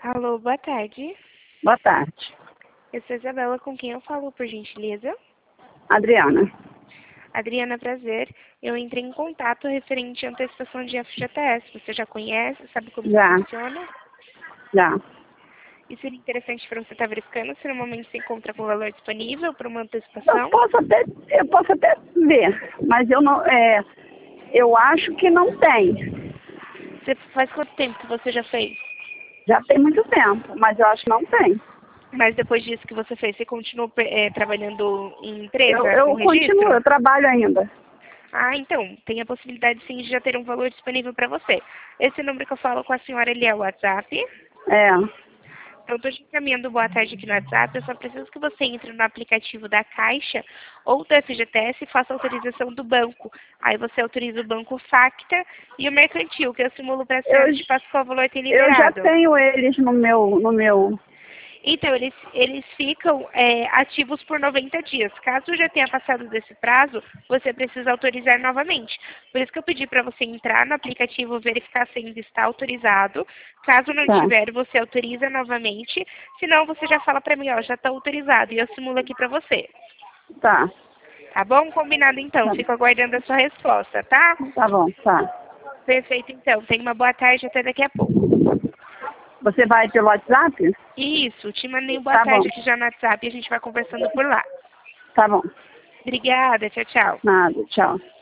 Alô, boa tarde. Boa tarde. Eu sou Isabela, com quem eu falo, por gentileza? Adriana. Adriana, prazer. Eu entrei em contato referente à antecipação de FGTS. Você já conhece, sabe como Já. funciona? Já. E seria interessante para você estar verificando se no momento se encontra com o valor disponível para uma Eu antecipação? posso até ver, mas eu não, eu acho que não tem. Você faz quanto tempo que você já fez? Já tem muito tempo, mas eu acho que não tem. Mas depois disso que você fez, você continuou trabalhando em empresa, Eu com registro? continuo, eu trabalho ainda. Ah, então, tem a possibilidade sim de já ter um valor disponível para você. Esse número que eu falo com a senhora, ele é o WhatsApp. É, Eu estou te encaminhando boa tarde aqui no WhatsApp. Eu só preciso que você entre no aplicativo da Caixa ou do FGTS e faça a autorização do banco. Aí você autoriza o banco Facta e o Mercantil, que eu simulo para a senhora de passo qual valor tem eu já liberado. tenho eles no meu. Então, eles ficam ativos por 90 dias. Caso já tenha passado desse prazo, você precisa autorizar novamente. Por isso que eu pedi para você entrar no aplicativo, verificar se ainda está autorizado. Caso não Tá. tiver, você autoriza novamente. Senão, você já fala para mim, ó, já está autorizado. E eu simulo aqui para você. Tá. Tá bom? Combinado, então. Tá, Fico aguardando a sua resposta, tá? tá bom, tá. Perfeito, então. Tenha uma boa tarde. Até daqui a pouco. Você vai pelo WhatsApp? Isso. Te mandei um boa Tá bom, tarde aqui já no WhatsApp e a gente vai conversando por lá. tá bom. Obrigada. Tchau, tchau. Nada, tchau.